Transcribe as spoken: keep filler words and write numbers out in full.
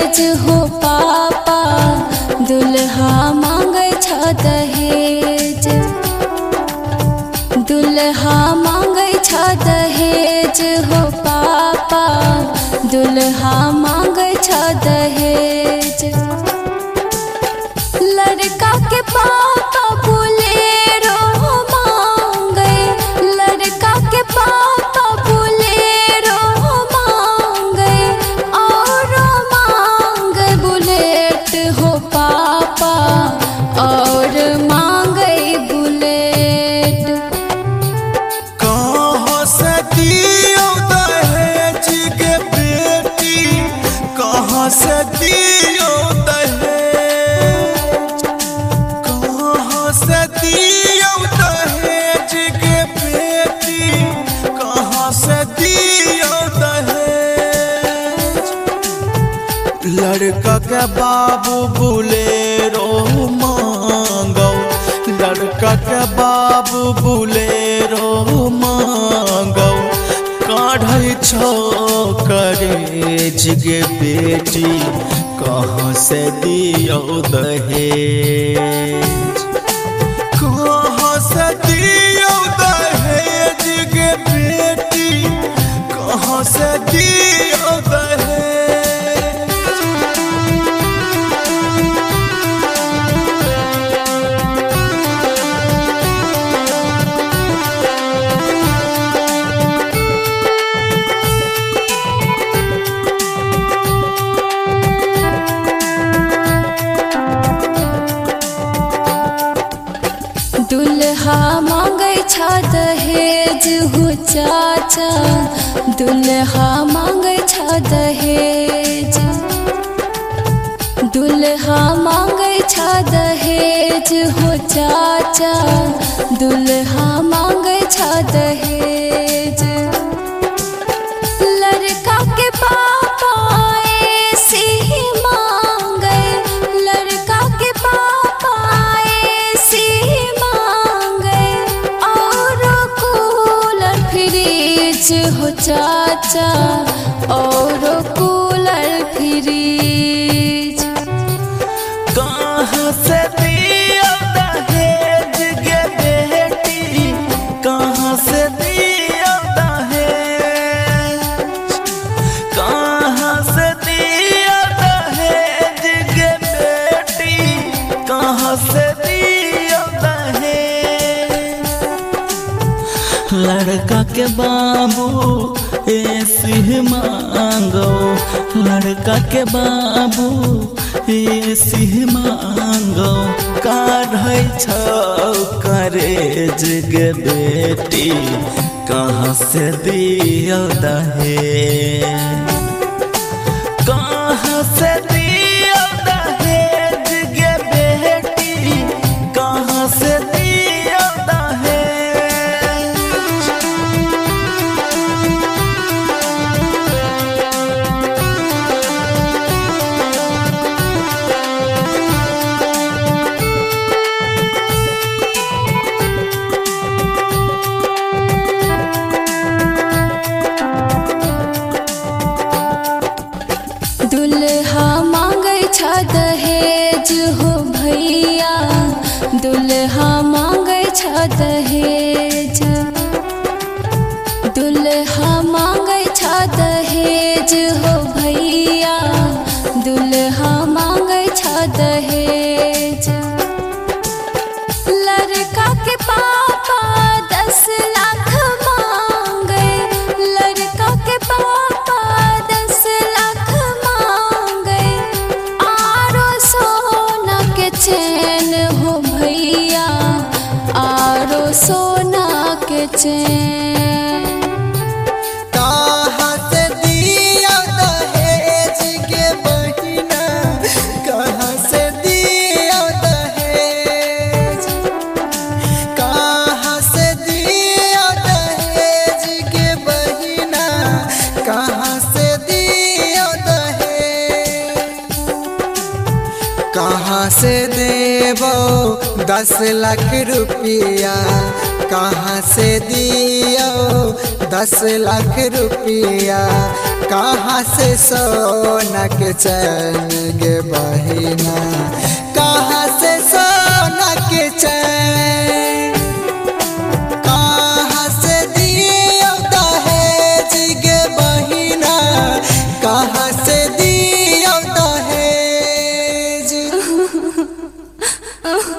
दहेज हो पापा दुल्हा मांगे छ दहेज दुल्हा मांगे छ दहेज हो पापा दुल्हा मांगे छ दहेज। लड़का के पापा बोलेरो मांगे लड़का के पापा बोलेरो मांगे और मांगे बुलेट हो पापा और मांगे बुलेट। कहाँ से दियो दहेज के बेटी कहाँ से दियो दहेज कहाँ से दियो दहेज के बेटी कहाँ से दियो दहेज। लड़का के बाबू बुलेरो मांगो लड़का के बाबू बुलेरो मांगो काढ़ै छो करेज के बेटी कहाँ से दियो दहेज कहाँ से दियो दहेज के बेटी कहाँ से दियो दहेज। दुल्हा मांगे छ दहेज हो चाचा दुल्हा मांगे छ दहेज दुल्हा मांगे छ दहेज हो चाचा दुल्हा मांगे छ दहेज। लड़का के पापा ऐसे मांगे लड़का के पापा ऐसे फ्रिज हो चाचा और कूलर फ्रिज। कहाँ से दियो दहेज के बेटी कहाँ से दियो दहेज कहाँ से दियो दहेज के बेटी कहाँ से दियो दहेज। लड़का के बाबू ऐसे मांगो लड़का के बाबू ऐसे मांगो काढ़ै छो करेज के बेटी कहाँ से दियो दहेज कहाँ से दियो दहेज के बेटी कहाँ से दियो दहेज। दुल्हा मांगे छ दहेज हो भैया दुल्हा मांगे छ दहेज दुल्हा मांगे छ दहेज हो भैया दुल्हा मांगे छ दहेज। लड़का के पापा दस लाख मांगे लड़का के पापा दस लाख मांगे आरो सोना के चैन हो भैया आरो सोना के चैन। कहाँ से दियो दहेज के बहिना कहाँ से दियो दहेज कहाँ से दियो दहेज के बहिना कहाँ से दियो दहेज। कहाँ से देबो दस लाख रुपया कहाँ से दियो दस लाख रुपया कहाँ से सोना के चैन गे बहिना, कहाँ से सोना के चैन।